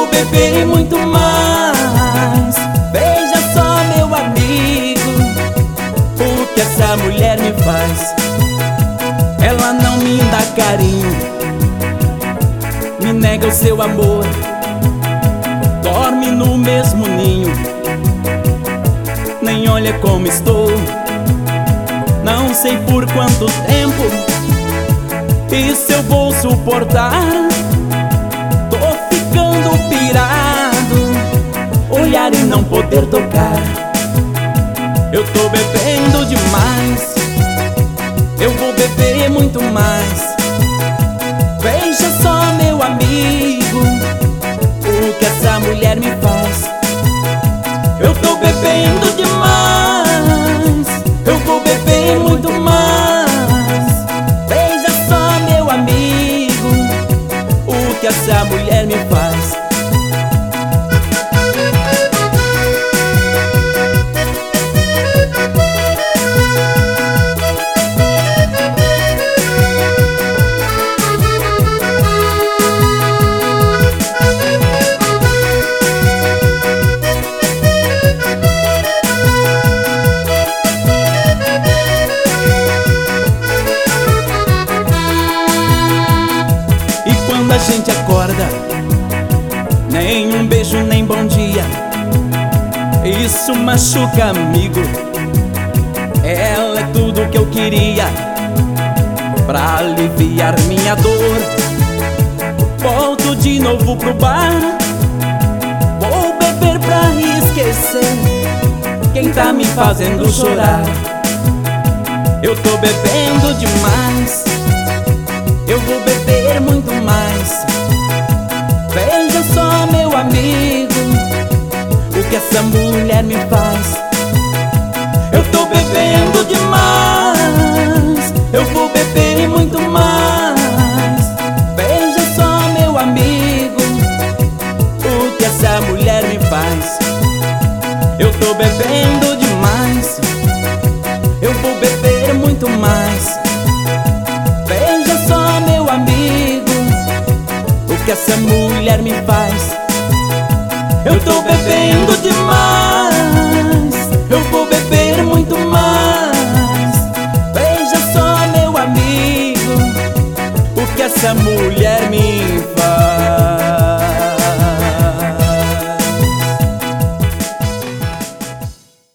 vou beber muito mais. Veja só, meu amigo, o que essa mulher me faz. Ela não me dá carinho, me nega o seu amor, dorme no mesmo ninho, nem olha como estou. Não sei por quanto tempo isso eu vou suportar. Tô ficando pirado, olhar e não poder tocar. Eu tô bebendo demais, eu vou beber muito mais. Veja só, meu amigo, o que essa mulher me faz. Eu tô bebendo demais, eu vou beber muito mais. Veja só, meu amigo, o que essa mulher me faz. A gente acorda, nem um beijo, nem bom dia. Isso machuca, amigo. Ela é tudo que eu queria pra aliviar minha dor. Volto de novo pro bar, vou beber pra esquecer quem tá me fazendo chorar. Eu tô bebendo demais, eu vou beber muito mais. Veja só, meu amigo, o que essa mulher me faz. Eu tô bebendo demais, eu vou beber muito mais. Veja só, meu amigo, o que essa mulher me faz. Eu tô bebendo demais, eu vou beber muito mais. Veja só, meu amigo, o que essa mulher me faz. Eu tô bebendo demais, eu vou beber muito mais. Veja só, meu amigo, o que essa mulher me faz.